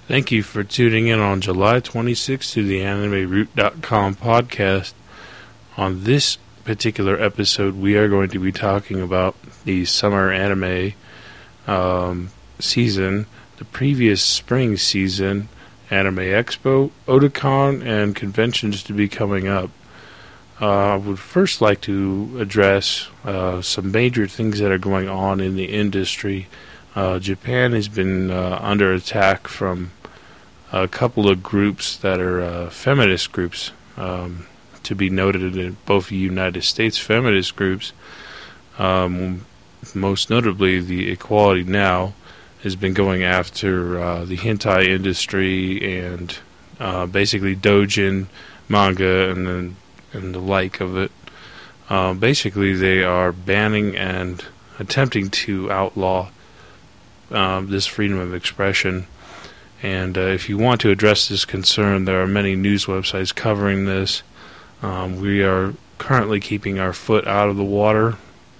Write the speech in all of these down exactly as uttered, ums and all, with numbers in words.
Thank you for tuning in on July twenty-sixth to the Anime Root dot com podcast. On this particular episode, we are going to be talking about the summer anime um, season, the previous spring season, Anime Expo, Otakon, and conventions to be coming up. Uh, I would first like to address uh, some major things that are going on in the industry. Uh, Japan has been uh, under attack from a couple of groups that are uh, feminist groups, um, to be noted in both United States feminist groups. Um, most notably, the Equality Now has been going after uh, the hentai industry and uh, basically doujin, manga, and then and the like of it. Uh, basically, they are banning and attempting to outlaw um, this freedom of expression. And uh, if you want to address this concern, there are many news websites covering this. Um, we are currently keeping our foot out of the water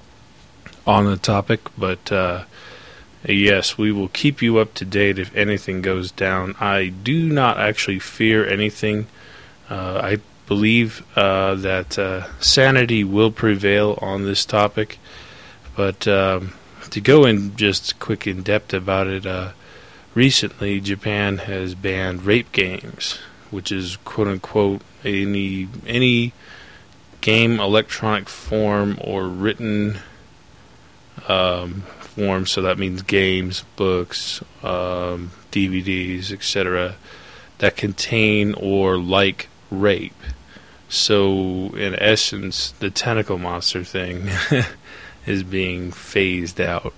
on the topic, but uh, yes, we will keep you up to date if anything goes down. I do not actually fear anything. Uh, I believe uh, that uh, sanity will prevail on this topic, but um, to go in just quick in depth about it, uh, recently, Japan has banned rape games, which is quote-unquote any any game, electronic form, or written um, form. So that means games, books, um, D V Ds, et cetera, that contain or like rape. So, in essence, the tentacle monster thing is being phased out.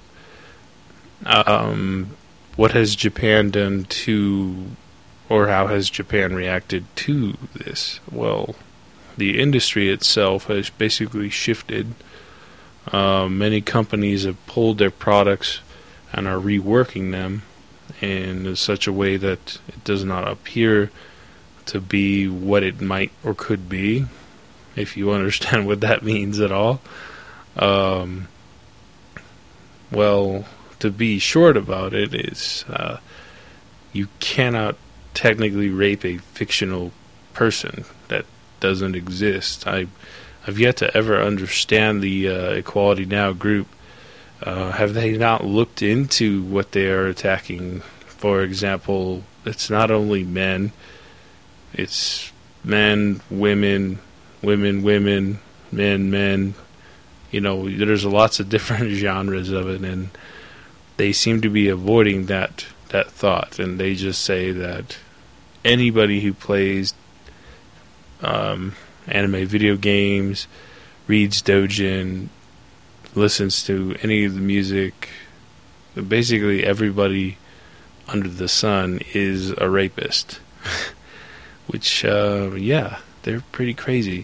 Um... What has Japan done to, or how has Japan reacted to this? Well, the industry itself has basically shifted. Uh, many companies have pulled their products and are reworking them in such a way that it does not appear to be what it might or could be, if you understand what that means at all. Um, well... To be short about it is, uh, you cannot technically rape a fictional person that doesn't exist. I, I've yet to ever understand the uh, Equality Now group. Uh, have they not looked into what they are attacking? For example, it's not only men, it's men, women, women, women, men, men. You know, there's lots of different genres of it, and they seem to be avoiding that that thought, and they just say that anybody who plays um, anime video games, reads doujin, listens to any of the music, basically everybody under the sun is a rapist. Which, uh, yeah, they're pretty crazy.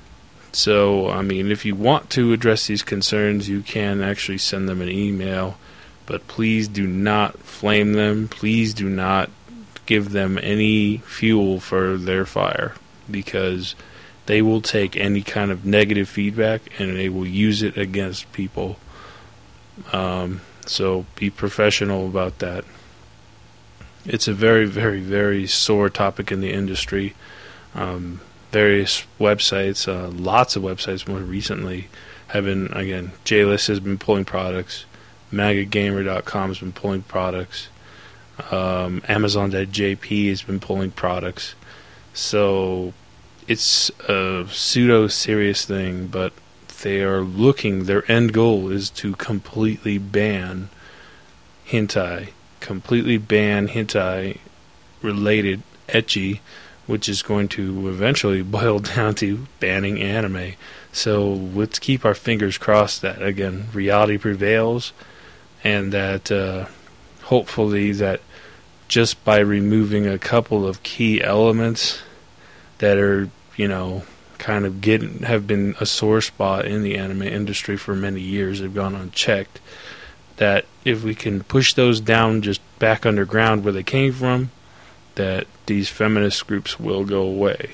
So, I mean, if you want to address these concerns, you can actually send them an email. But please do not flame them. Please do not give them any fuel for their fire, because they will take any kind of negative feedback and they will use it against people. Um, so be professional about that. It's a very, very, very sore topic in the industry. Um, various websites, uh, lots of websites more recently have been, again, J-List has been pulling products. Mega Gamer dot com has been pulling products. Um, Amazon dot J P has been pulling products. So it's a pseudo-serious thing, but they are looking, their end goal is to completely ban hentai. Completely ban hentai-related ecchi, which is going to eventually boil down to banning anime. So let's keep our fingers crossed that, again, reality prevails, and that uh, hopefully that just by removing a couple of key elements that are, you know, kind of get have been a sore spot in the anime industry for many years, have gone unchecked, that if we can push those down just back underground where they came from, that these feminist groups will go away.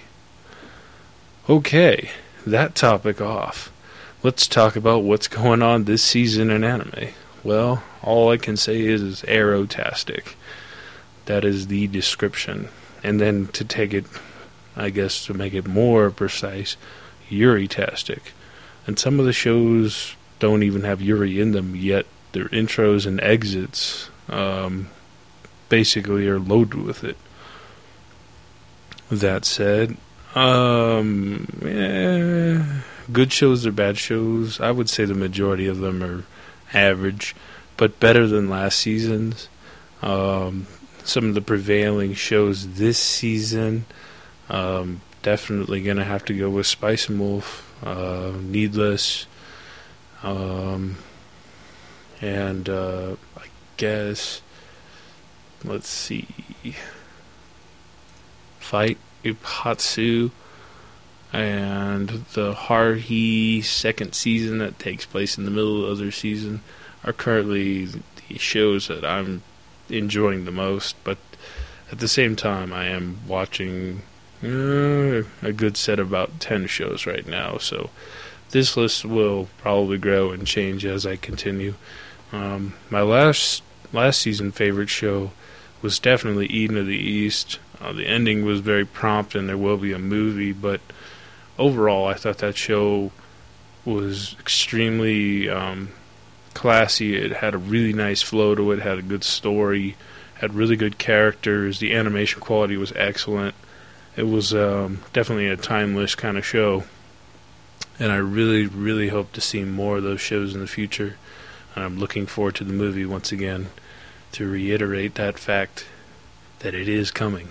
Okay, that topic off. Let's talk about what's going on this season in anime. Well, all I can say is, is Aerotastic. that is the description. And then to take it, I guess, to make it more precise, Yuri-tastic. And some of the shows don't even have Yuri in them, yet their intros and exits um, basically are loaded with it. That said, um, eh, good shows or bad shows, I would say the majority of them are average, but better than last season's. Um, some of the prevailing shows this season, um, definitely going to have to go with Spice and Wolf, uh, Needless, um, and uh, I guess, let's see, Fight Ipatsu, and the Haruhi second season that takes place in the middle of their season are currently the shows that I'm enjoying the most, but at the same time I am watching uh, a good set of about ten shows right now, so this list will probably grow and change as I continue. Um, my last last season favorite show was definitely Eden of the East. Uh, the ending was very prompt and there will be a movie, but overall I thought that show was extremely um, classy. It had a really nice flow to it, had a good story, had really good characters. The animation quality was excellent. It was um, definitely a timeless kind of show, and I really, really hope to see more of those shows in the future. And I'm looking forward to the movie once again to reiterate that fact that it is coming.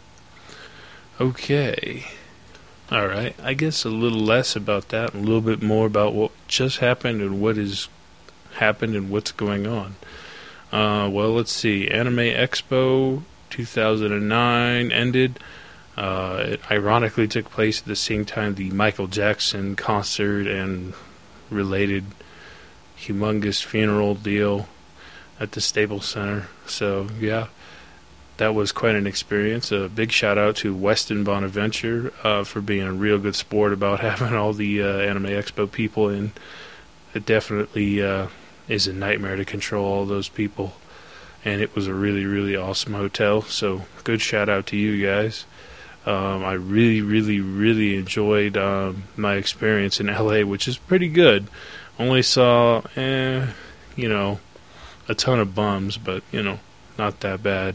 Okay. Alright, I guess a little less about that and a little bit more about what just happened and what is happened and what's going on. Uh, well, let's see. Anime Expo two thousand nine ended. Uh, it ironically took place at the same time the Michael Jackson concert and related humongous funeral deal at the Staples Center. So, yeah, that was quite an experience. A big shout out to Weston Bonaventure uh, for being a real good sport about having all the uh, Anime Expo people in. It definitely uh, is a nightmare to control all those people, and it was a really, really awesome hotel. So, good shout out to you guys. Um, I really, really, really enjoyed um, my experience in L A, which is pretty good. Only saw, eh, you know, a ton of bums, but, you know, not that bad.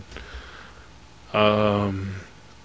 Um,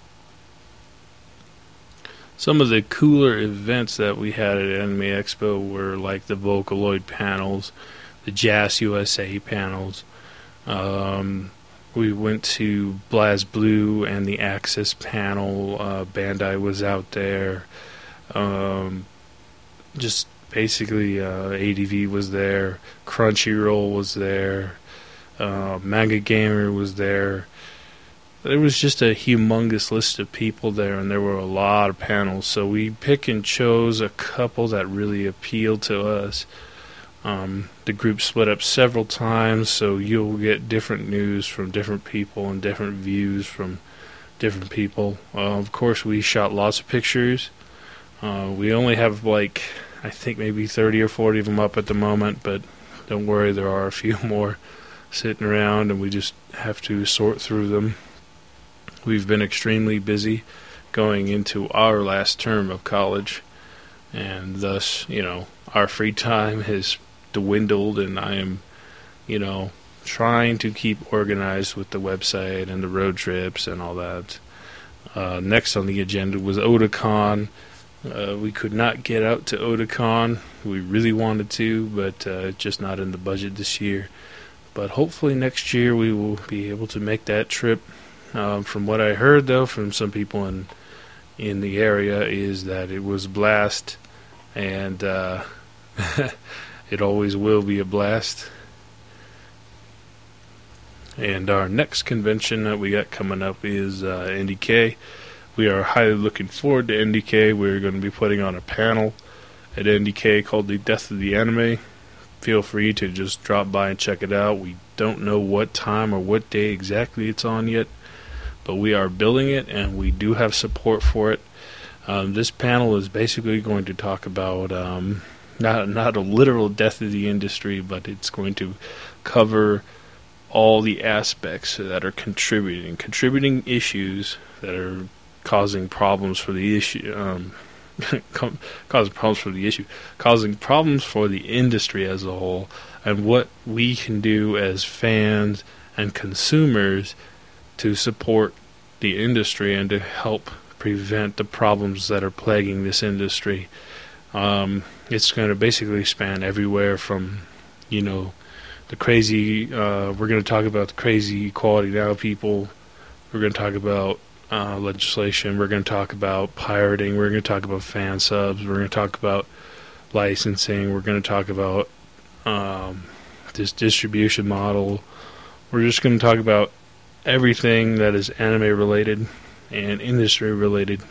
some of the cooler events that we had at Anime Expo were like the Vocaloid panels, the Jazz U S A panels. Um, we went to BlazBlue and the Axis panel. Uh, Bandai was out there. Um, just basically uh, A D V was there. Crunchyroll was there. Uh, Manga Gamer was there. There was just a humongous list of people there, and there were a lot of panels. So we pick and chose a couple that really appealed to us. Um, the group split up several times, so you'll get different news from different people and different views from different people. Uh, of course, we shot lots of pictures. Uh, we only have like, I think maybe thirty or forty of them up at the moment, but don't worry, there are a few more sitting around, and we just have to sort through them. We've been extremely busy going into our last term of college, and thus, you know, our free time has dwindled, and I am, you know, trying to keep organized with the website and the road trips and all that. Uh, next on the agenda was Otakon. Uh, we could not get out to Otakon. We really wanted to, but uh, just not in the budget this year. But hopefully next year we will be able to make that trip. Um, from what I heard, though, from some people in in the area, is that it was a blast, and uh, it always will be a blast. And our next convention that we got coming up is uh, N D K. We are highly looking forward to N D K. We're going to be putting on a panel at N D K called The Death of the Anime. Feel free to just drop by and check it out. We don't know what time or what day exactly it's on yet, but we are building it, and we do have support for it. Um, this panel is basically going to talk about um, not not a literal death of the industry, but it's going to cover all the aspects that are contributing, contributing issues that are causing problems for the issue, um, causing problems for the issue, causing problems for the industry as a whole, and what we can do as fans and consumers to support the industry and to help prevent the problems that are plaguing this industry. Um, it's going to basically span everywhere from, you know, the crazy, uh, we're going to talk about the crazy Equality Now people, we're going to talk about uh, legislation, we're going to talk about pirating, we're going to talk about fan subs, we're going to talk about licensing, we're going to talk about um, this distribution model, we're just going to talk about everything that is anime related and industry related,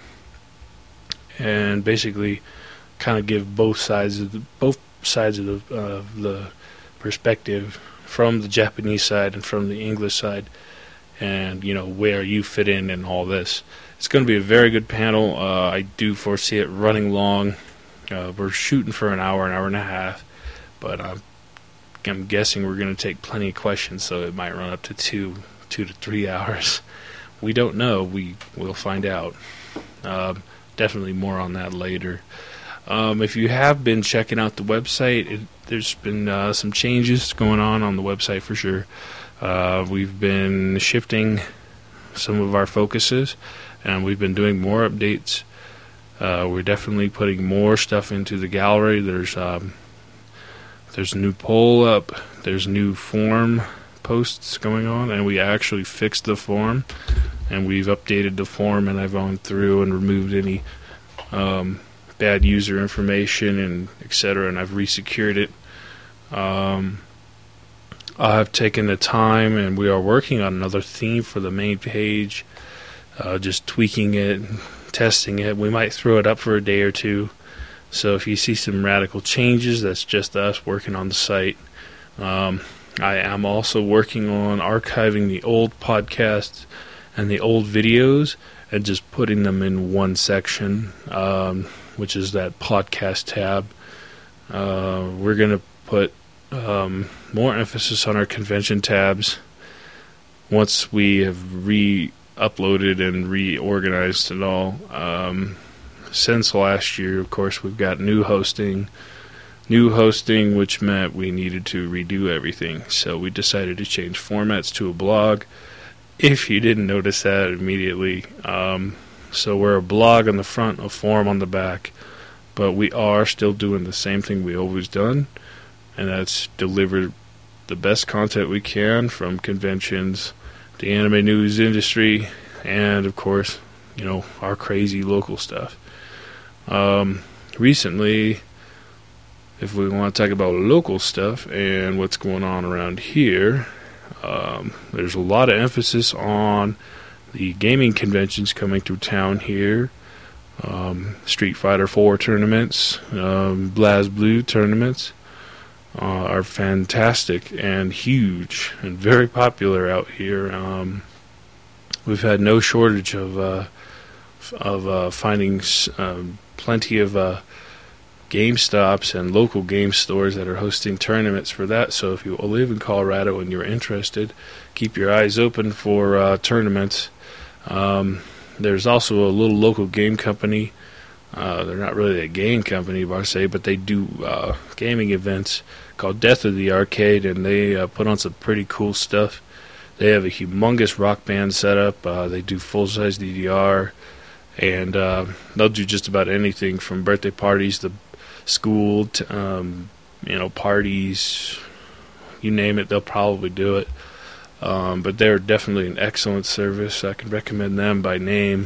and basically kind of give both sides of the, both sides of the, uh, the perspective from the Japanese side and from the English side, and you know where you fit in and all this. It's going to be a very good panel. Uh, I do foresee it running long. Uh, we're shooting for an hour, an hour and a half, but I'm, I'm guessing we're going to take plenty of questions, so it might run up to two, two to three hours. We don't know. We will find out. Uh, definitely more on that later. Um, if you have been checking out the website, it, there's been uh, some changes going on on the website for sure. Uh, we've been shifting some of our focuses, and we've been doing more updates. Uh, we're definitely putting more stuff into the gallery. There's um, there's a new poll up. There's new form posts going on, and we actually fixed the form, and we've updated the form, and I've gone through and removed any um, bad user information and et cetera, and I've resecured it. Um, I've taken the time, and we are working on another theme for the main page, uh, just tweaking it, testing it. We might throw it up for a day or two. So if you see some radical changes, that's just us working on the site. Um, I am also working on archiving the old podcasts and the old videos and just putting them in one section, um, which is that podcast tab. Uh, we're going to put um, more emphasis on our convention tabs once we have re-uploaded and reorganized it all. Um, since last year, of course, we've got new hosting, new hosting, which meant we needed to redo everything. So we decided to change formats to a blog. If you didn't notice that immediately, um, so we're a blog on the front, a forum on the back, but we are still doing the same thing we always done, and that's deliver the best content we can from conventions, the anime news industry, and of course, you know, our crazy local stuff. Um, recently, if we want to talk about local stuff and what's going on around here, um, there's a lot of emphasis on the gaming conventions coming through town here. Um, Street Fighter four tournaments, um, BlazBlue tournaments uh, are fantastic and huge and very popular out here. Um, we've had no shortage of uh, of uh, finding um, plenty of uh, GameStops and local game stores that are hosting tournaments for that. So if you live in Colorado and you're interested, keep your eyes open for uh, tournaments. Um, there's also a little local game company. Uh, they're not really a game company, I say, but they do uh, gaming events called Death of the Arcade, and they uh, put on some pretty cool stuff. They have a humongous rock band setup. Uh, they do full-size D D R, and uh, they'll do just about anything from birthday parties to school to, um, you know, parties, you name it, they'll probably do it. Um, but they're definitely an excellent service. I can recommend them by name.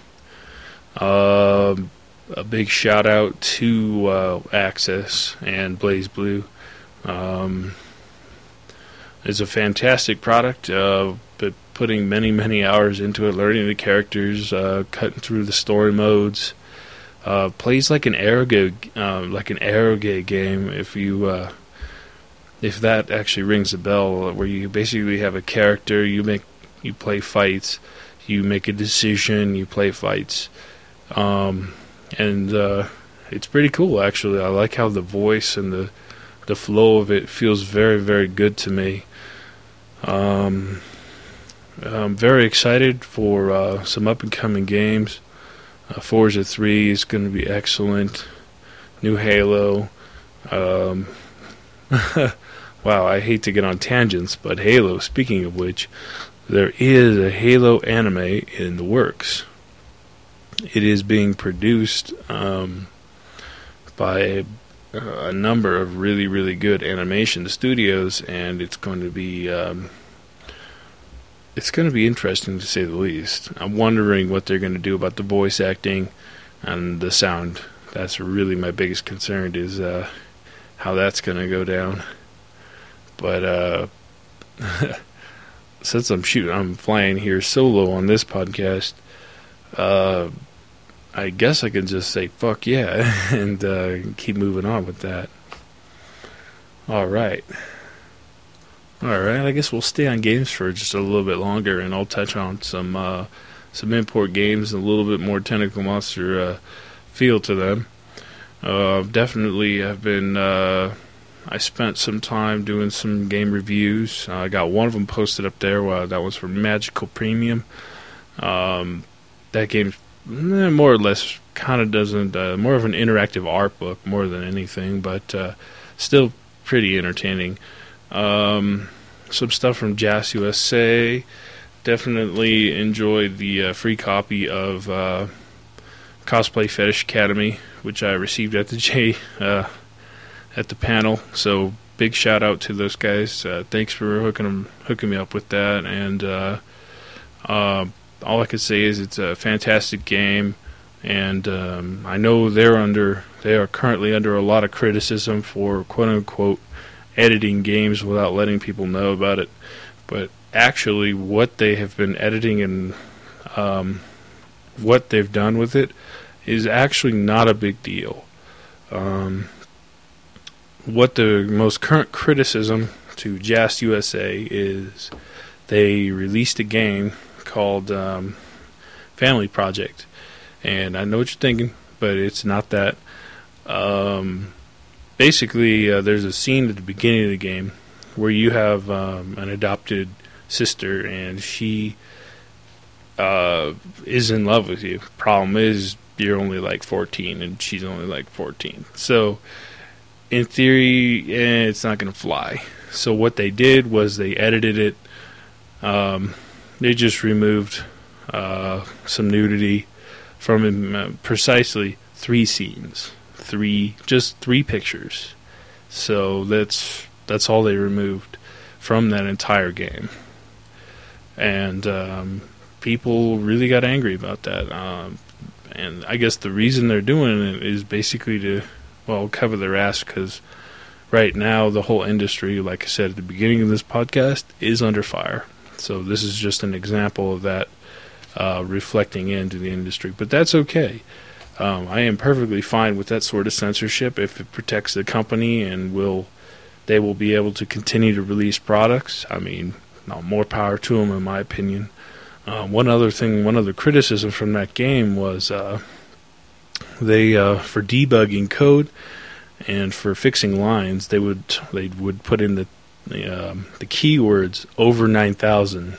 Uh, a big shout out to uh, Access and BlazBlue. Um, it's a fantastic product, uh, but putting many, many hours into it, learning the characters, uh, cutting through the story modes. Uh, plays like an Aeroge, uh, like an Aeroge game. If you, uh, if that actually rings a bell, where you basically have a character, you make, you play fights, you make a decision, you play fights, um, and uh, it's pretty cool actually. I like how the voice and the the flow of it feels very, very good to me. Um, I'm very excited for uh, some up-and-coming games. Uh, Forza three is going to be excellent. New Halo. Um, wow, I hate to get on tangents, but Halo, speaking of which, there is a Halo anime in the works. It is being produced um, by a, a number of really, really good animation studios, and it's going to be um, it's going to be interesting to say the least. I'm wondering what they're going to do about the voice acting and the sound. That's really my biggest concern, is uh, how that's going to go down. But uh, since I'm shooting, I'm flying here solo on this podcast. Uh, I guess I can just say fuck yeah and uh, keep moving on with that. All right. All right. I guess we'll stay on games for just a little bit longer, and I'll touch on some uh, some import games and a little bit more Tentacle Monster uh, feel to them. Uh, definitely, I've been. Uh, I spent some time doing some game reviews. Uh, I got one of them posted up there. Uh, that was for Magical Premium. Um, that game's eh, more or less kind of doesn't. Uh, more of an interactive art book more than anything, but uh, still pretty entertaining. Um, some stuff from Jas U S A. Definitely enjoyed the uh, free copy of uh, Cosplay Fetish Academy, which I received at the J uh, at the panel. So big shout out to those guys. Uh, thanks for hooking them, hooking me up with that. And uh, uh, all I could say is it's a fantastic game. And um, I know they're under they are currently under a lot of criticism for quote unquote editing games without letting people know about it. But actually, what they have been editing and um, what they've done with it is actually not a big deal. Um, what the most current criticism to Jas U S A is, they released a game called um, Family Project, and I know what you're thinking, but it's not that. Um, basically, uh, there's a scene at the beginning of the game where you have um, an adopted sister, and she uh, is in love with you. Problem is, you're only like fourteen, and she's only like fourteen. So, in theory, eh, it's not going to fly. So what they did was they edited it. Um, they just removed uh, some nudity from uh, precisely three scenes, three just three pictures. So that's that's all they removed from that entire game, and um, people really got angry about that. Um, and I guess the reason they're doing it is basically to, well, cover their ass, because right now the whole industry, like I said at the beginning of this podcast, is under fire. So this is just an example of that uh, reflecting into the industry. But that's okay. Um, I am perfectly fine with that sort of censorship if it protects the company and will they will be able to continue to release products. I mean, no, more power to them, in my opinion. Uh, one other thing, one other criticism from that game was uh, they, uh, for debugging code and for fixing lines, they would they would put in the the, um, the keywords over nine thousand.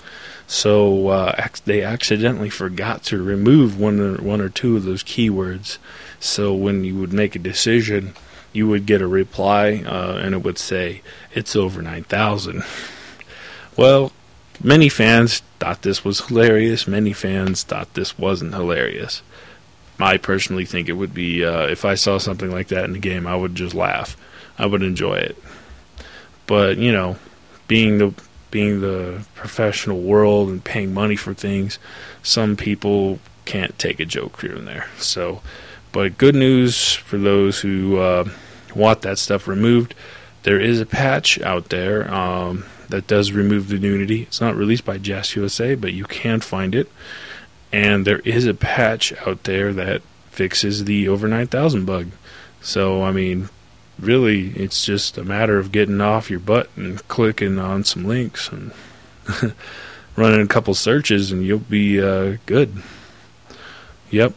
So uh, ac- they accidentally forgot to remove one or, one or two of those keywords. So when you would make a decision, you would get a reply, uh, and it would say, it's over nine thousand. Well, many fans thought this was hilarious. Many fans thought this wasn't hilarious. I personally think it would be, uh, if I saw something like that in the game, I would just laugh. I would enjoy it. But, you know, being the being the professional world and paying money for things, some people can't take a joke here and there. So, but good news for those who uh, want that stuff removed. There is a patch out there um, that does remove the nudity. It's not released by Jas U S A, but you can find it. And there is a patch out there that fixes the over nine thousand bug. So, I mean, really, it's just a matter of getting off your butt and clicking on some links and running a couple searches, and you'll be uh, good. Yep.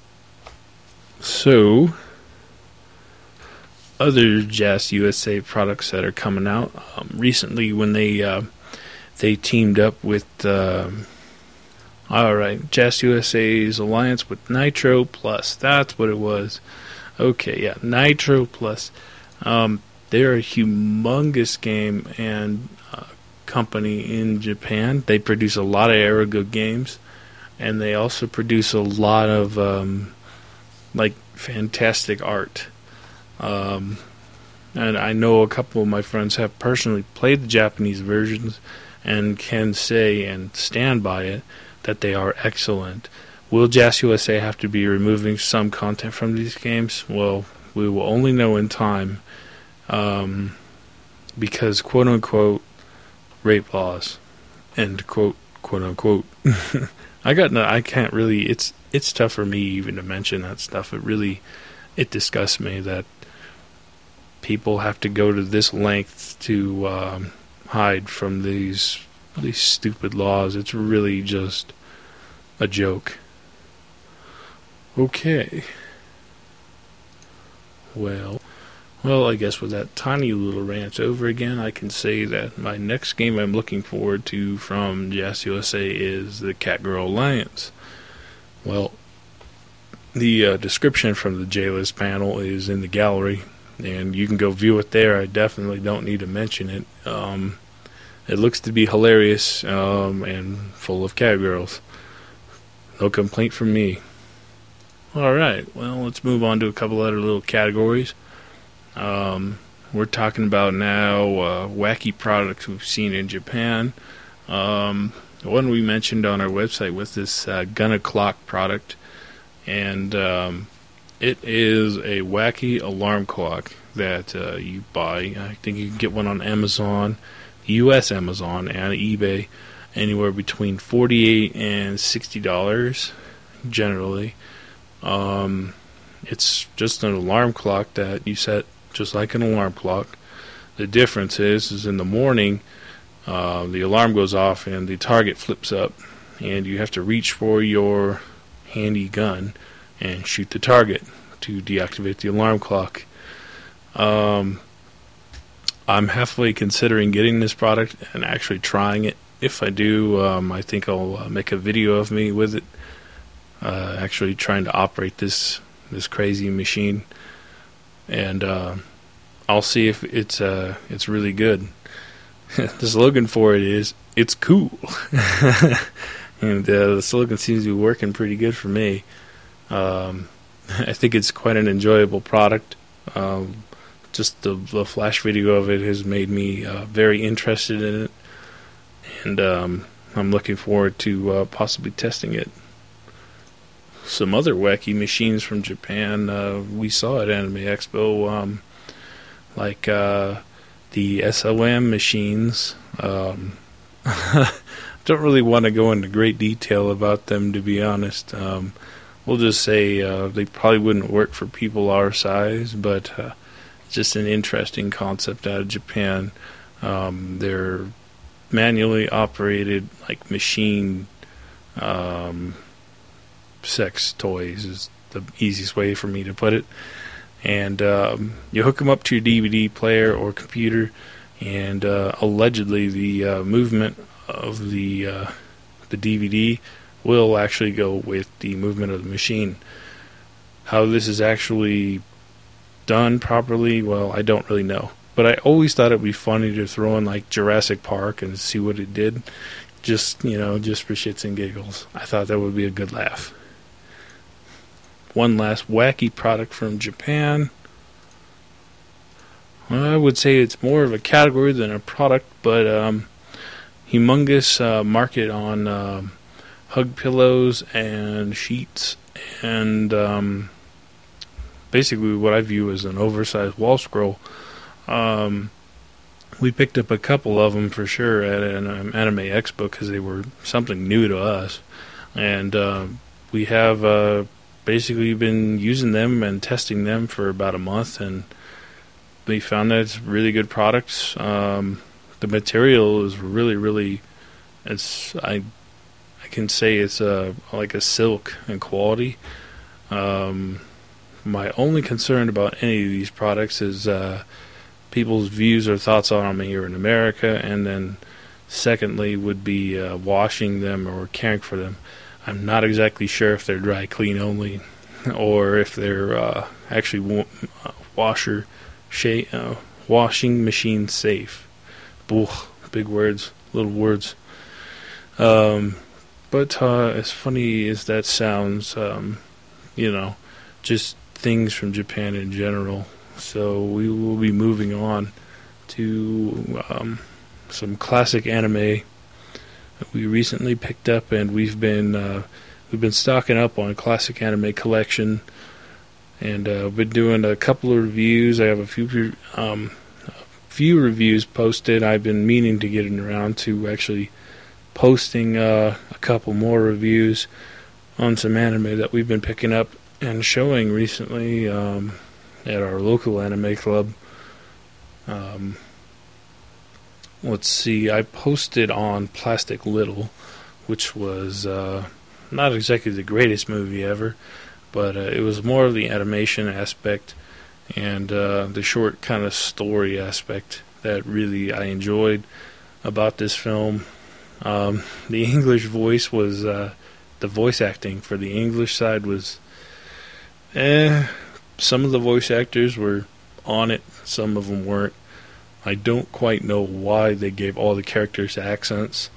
So, other Jas U S A products that are coming out um, recently, when they uh, they teamed up with, um, all right, Jas U S A's alliance with Nitro Plus. That's what it was. Okay, yeah, Nitro Plus. Um, they're a humongous game and uh, company in Japan. They produce a lot of Aerogo games, and they also produce a lot of um, like fantastic art. Um, and I know a couple of my friends have personally played the Japanese versions and can say and stand by it that they are excellent. Will Jas U S A have to be removing some content from these games? Well, we will only know in time, um, because quote-unquote rape laws, end quote, quote-unquote. I got no, I can't really, it's it's tough for me even to mention that stuff. It really, it disgusts me that people have to go to this length to um, hide from these these stupid laws. It's really just a joke. Okay. Well, well, I guess with that tiny little rant over again, I can say that my next game I'm looking forward to from Jas U S A is the Catgirl Alliance. Well, the uh, description from the J-List panel is in the gallery, and you can go view it there. I definitely don't need to mention it. Um, it looks to be hilarious um, and full of catgirls. No complaint from me. Alright, well, let's move on to a couple other little categories. Um, we're talking about now uh, wacky products we've seen in Japan. Um, the one we mentioned on our website was this uh, Gunna Clock product, and um, it is a wacky alarm clock that uh, you buy. I think you can get one on Amazon, U S Amazon, and eBay, anywhere between forty-eight dollars and sixty dollars generally. Um, it's just an alarm clock that you set just like an alarm clock. The difference is, is in the morning, uh, the alarm goes off and the target flips up, and you have to reach for your handy gun and shoot the target to deactivate the alarm clock. Um, I'm halfway considering getting this product and actually trying it. If I do, um, I think I'll uh, make a video of me with it, uh, actually trying to operate this this crazy machine, and uh, I'll see if it's uh, it's really good. The slogan for it is "It's cool," and uh, the slogan seems to be working pretty good for me. Um, I think it's quite an enjoyable product. Um, just the, the flash video of it has made me uh, very interested in it, and um, I'm looking forward to uh, possibly testing it. Some other wacky machines from Japan uh, we saw at Anime Expo, um, like uh, the S O M machines. Um, don't really want to go into great detail about them, to be honest. Um, we'll just say uh, they probably wouldn't work for people our size, but uh, it's just an interesting concept out of Japan. Um, they're manually operated, like machine um, sex toys is the easiest way for me to put it. And um, you hook them up to your D V D player or computer, and uh, allegedly the uh, movement of the uh, the D V D will actually go with the movement of the machine. How this is actually done properly, well, I don't really know. But I always thought it would be funny to throw in like Jurassic Park and see what it did. Just, you know, just for shits and giggles. I thought that would be a good laugh. One last wacky product from Japan. Well, I would say it's more of a category than a product, but um, humongous uh, market on um, hug pillows and sheets, and um, basically what I view as an oversized wall scroll. Um, we picked up a couple of them for sure at an um, Anime Expo because they were something new to us, and uh, we have uh, basically been using them and testing them for about a month, and we found that it's really good products. Um, the material is really, really, it's I I can say it's a like a silk in quality. Um, my only concern about any of these products is uh, people's views or thoughts on them here in America, and then Secondly, would be uh, washing them or caring for them. I'm not exactly sure if they're dry clean only, or if they're uh, actually wa- uh, washer, sh- uh, washing machine safe. Ugh, big words, little words. Um, but uh, as funny as that sounds, um, you know, just things from Japan in general. So we will be moving on to um, some classic anime that we recently picked up, and we've been uh, we've been stocking up on classic anime collection, and uh, been doing a couple of reviews. I have a few um, a few reviews posted. I've been meaning to get around to actually posting uh, a couple more reviews on some anime that we've been picking up and showing recently um, at our local anime club. Um, let's see, I posted on Plastic Little, which was uh, not exactly the greatest movie ever, but uh, it was more of the animation aspect and uh, the short kind of story aspect that really I enjoyed about this film. Um, the English voice was, uh, the voice acting for the English side was, eh, some of the voice actors were on it, some of them weren't. I don't quite know why they gave all the characters accents.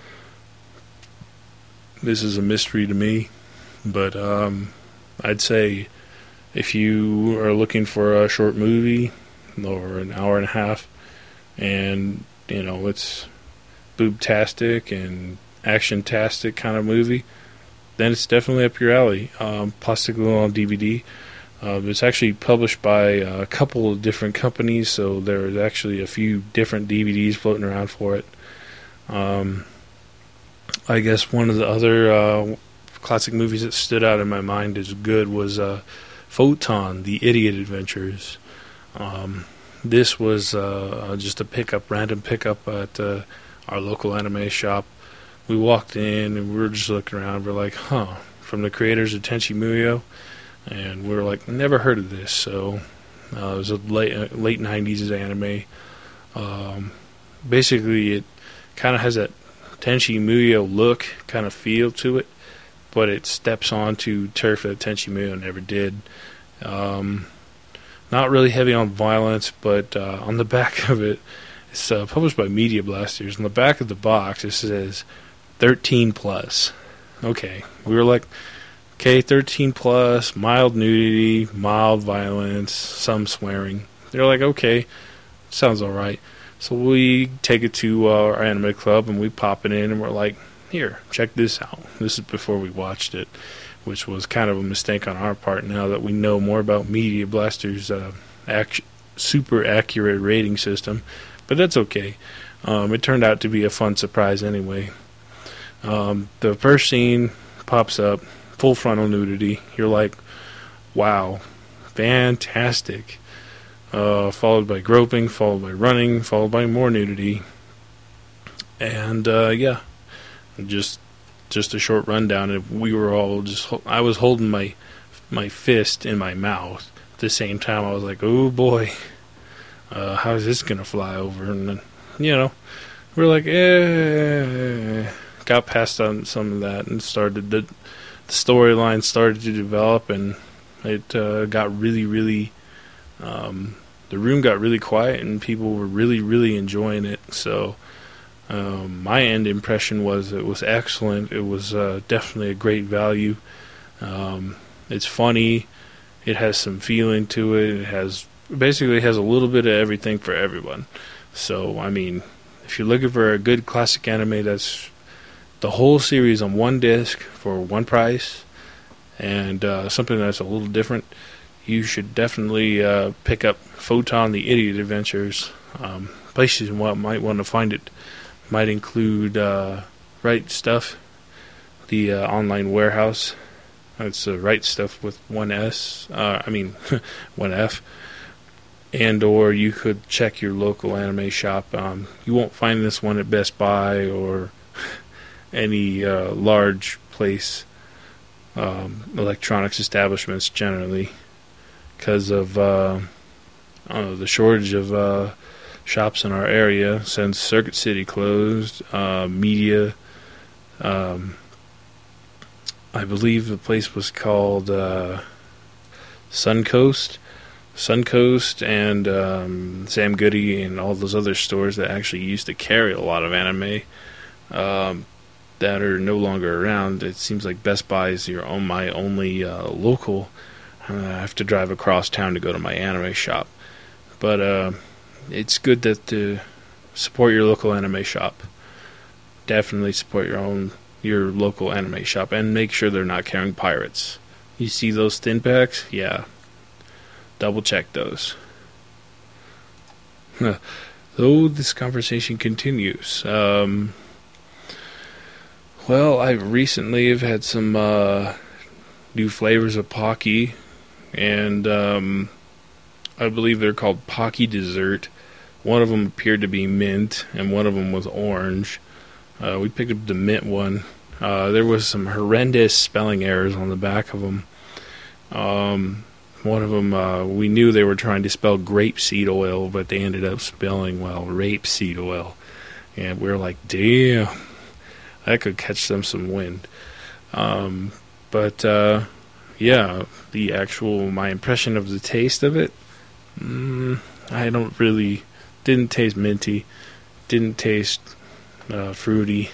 This is a mystery to me, but um, I'd say if you are looking for a short movie or an hour and a half, and you know it's boobtastic and action-tastic kind of movie, then it's definitely up your alley. Um, Plastic Little on D V D. Uh, it's actually published by a couple of different companies, so there's actually a few different D V Ds floating around for it. Um, I guess one of the other uh, classic movies that stood out in my mind as good was uh, Photon, The Idiot Adventures. Um, this was uh, just a pickup, random pickup at uh, our local anime shop. We walked in and we were just looking around. We're like, huh, from the creators of Tenchi Muyo. And we were like, never heard of this. So uh, it was a late uh, late nineties anime. Um, basically, it kind of has that Tenchi Muyo look, kind of feel to it, but it steps onto turf that Tenchi Muyo never did. Um, not really heavy on violence, but uh, on the back of it, it's uh, published by Media Blasters. On the back of the box, it says thirteen plus. Okay, we were like, okay, thirteen plus, mild nudity, mild violence, some swearing. They're like, okay, sounds alright. So we take it to uh, our anime club and we pop it in and we're like, here, check this out. This is before we watched it, which was kind of a mistake on our part now that we know more about Media Blaster's uh, ac- super accurate rating system. But that's okay. Um, it turned out to be a fun surprise anyway. Um, the first scene pops up. Full frontal nudity. You're like, wow, fantastic. Uh, followed by groping, followed by running, followed by more nudity. And uh, yeah, just just a short rundown. And we were all just, I was holding my my fist in my mouth at the same time. I was like, oh boy, uh, how is this gonna fly over? And then, you know, we're like, eh. Got past on some of that and started the. The storyline started to develop, and it uh, got really, really, um, the room got really quiet, and people were really, really enjoying it. So um, my end impression was it was excellent. It was uh, definitely a great value. Um, it's funny. It has some feeling to it. It has basically has a little bit of everything for everyone. So I mean, if you're looking for a good classic anime that's the whole series on one disc for one price, and uh, something that's a little different, you should definitely uh, pick up Photon, The Idiot Adventures. Um, places you might want to find it might include uh, Right Stuff, the uh, online warehouse. It's uh, Right Stuff with one S, uh, I mean one F. And or you could check your local anime shop. Um, you won't find this one at Best Buy or any uh, large place um, electronics establishments generally, because of uh, I don't know, the shortage of uh, shops in our area since Circuit City closed. Uh, media, um, I believe the place was called uh, Suncoast. Suncoast and um, Sam Goody and all those other stores that actually used to carry a lot of anime um, that are no longer around. It seems like Best Buy is your own, my only uh, local. Uh, I have to drive across town to go to my anime shop. But uh, it's good that to support your local anime shop. Definitely support your own your local anime shop and make sure they're not carrying pirates. You see those thin packs? Yeah. Double check those. Though this conversation continues. Um, well, I recently have had some uh, new flavors of Pocky, and um, I believe they're called Pocky Dessert. One of them appeared to be mint, and one of them was orange. Uh, we picked up the mint one. Uh, there was some horrendous spelling errors on the back of them. Um... One of them, uh, we knew they were trying to spell grapeseed oil, but they ended up spelling, well, rapeseed oil. And we were like, damn, that could catch them some wind. Um, but, uh, yeah, the actual, my impression of the taste of it, mm, I don't really, didn't taste minty, didn't taste uh, fruity.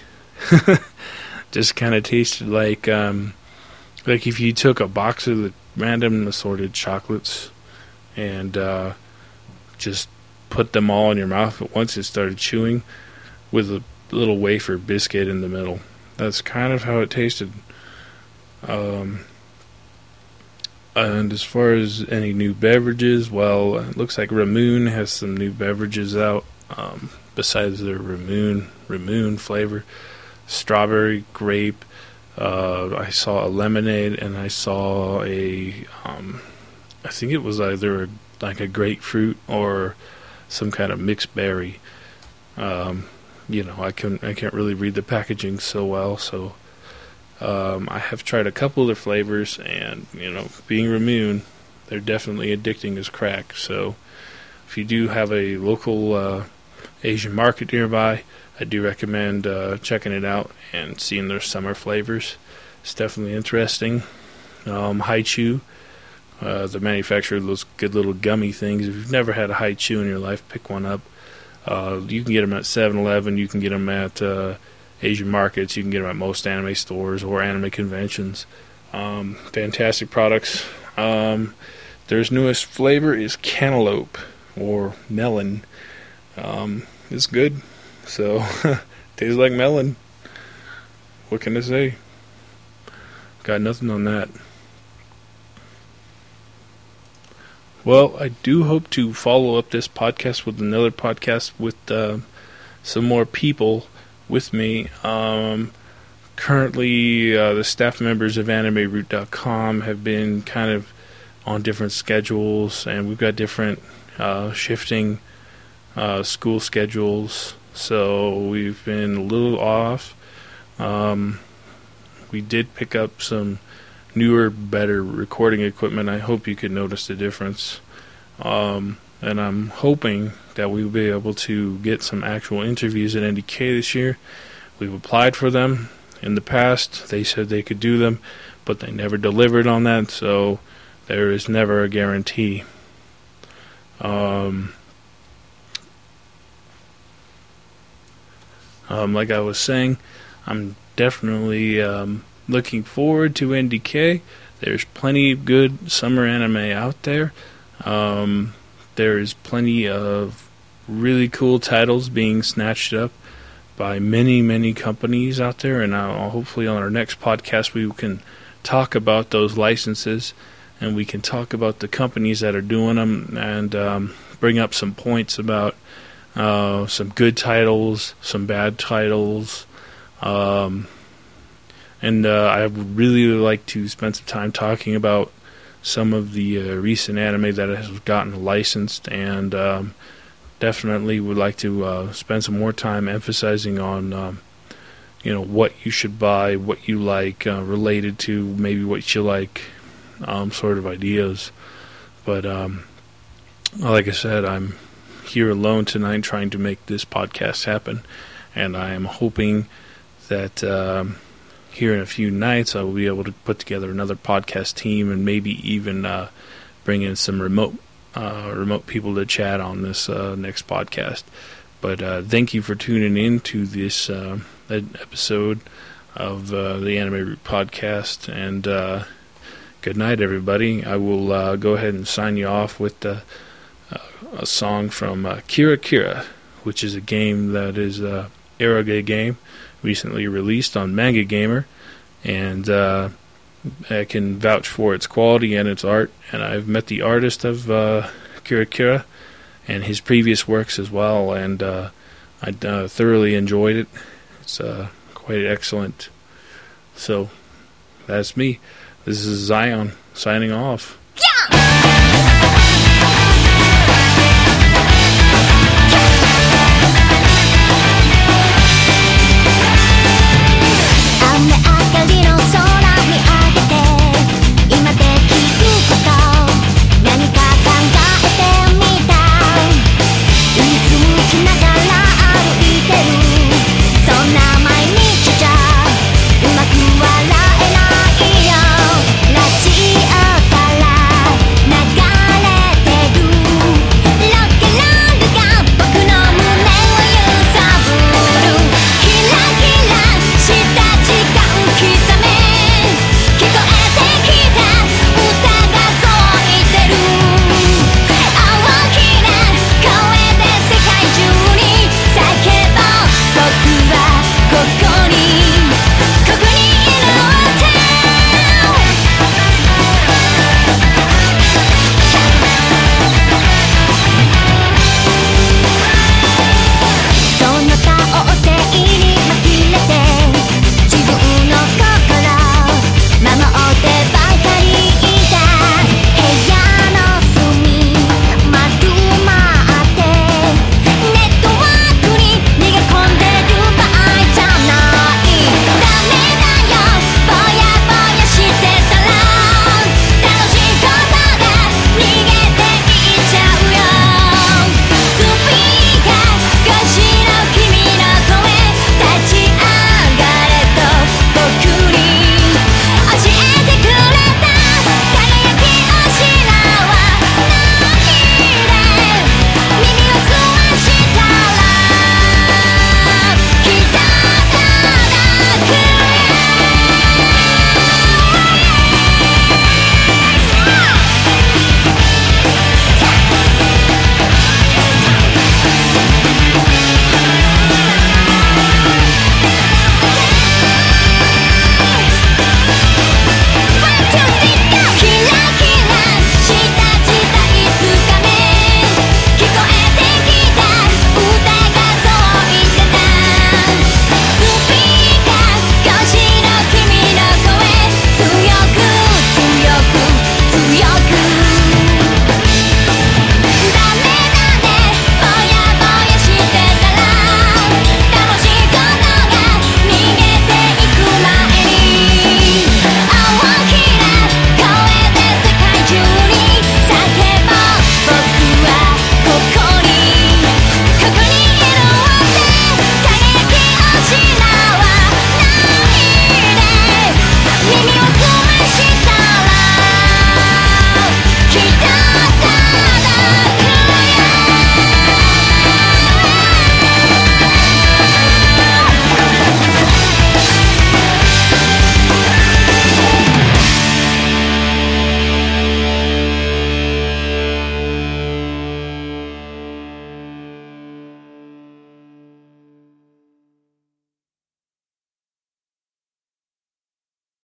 Just kind of tasted like, um, like if you took a box of the random assorted chocolates and uh, just put them all in your mouth at once and started chewing with a little wafer biscuit in the middle. That's kind of how it tasted. Um, and as far as any new beverages, well, it looks like Ramoon has some new beverages out um, besides their Ramoon, Ramoon flavor. Strawberry, grape. Uh, I saw a lemonade, and I saw a, um, I think it was either a, like a grapefruit or some kind of mixed berry. Um, you know, I can I can't really read the packaging so well, so um, I have tried a couple of their flavors, and you know, being Ramoon, they're definitely addicting as crack. So if you do have a local uh, Asian market nearby, I do recommend uh, checking it out and seeing their summer flavors. It's definitely interesting. Um, Haichu, uh, the manufacturer of those good little gummy things. If you've never had a Haichu in your life, pick one up. Uh, you can get them at seven eleven. You can get them at uh, Asian markets. You can get them at most anime stores or anime conventions. Um, fantastic products. Um, their newest flavor is cantaloupe or melon. Um, it's good. So, tastes like melon. What can I say? Got nothing on that. Well, I do hope to follow up this podcast with another podcast with uh, some more people with me. Um, currently, uh, the staff members of anime root dot com have been kind of on different schedules, and we've got different uh, shifting uh, school schedules. So we've been a little off. Um, we did pick up some newer, better recording equipment. I hope you could notice the difference. Um, and I'm hoping that we'll be able to get some actual interviews at N D K this year. We've applied for them. In the past, they said they could do them, but they never delivered on that, so there is never a guarantee. Um... Um, like I was saying, I'm definitely um, looking forward to N D K. There's plenty of good summer anime out there. Um, there's plenty of really cool titles being snatched up by many, many companies out there. And I'll, hopefully on our next podcast we can talk about those licenses, and we can talk about the companies that are doing them, and um, bring up some points about Uh, some good titles, some bad titles, um, and uh, I would really like to spend some time talking about some of the uh, recent anime that has gotten licensed, and um, definitely would like to uh, spend some more time emphasizing on, um, you know, what you should buy, what you like, uh, related to maybe what you like, um, sort of ideas. But um, like I said, I'm here alone tonight trying to make this podcast happen. And I am hoping that um, here in a few nights I will be able to put together another podcast team and maybe even uh, bring in some remote uh, remote people to chat on this uh, next podcast. But uh, thank you for tuning in to this uh, episode of uh, the Anime Root Podcast, and uh, good night, everybody. I will uh, go ahead and sign you off with uh, uh, a song from uh, Kira Kira, which is a game that is a eroge game, recently released on Manga Gamer, and uh, I can vouch for its quality and its art, and I've met the artist of uh, Kira Kira and his previous works as well, and uh, I uh, thoroughly enjoyed it. It's uh, quite excellent. So, that's me. This is Zion, signing off.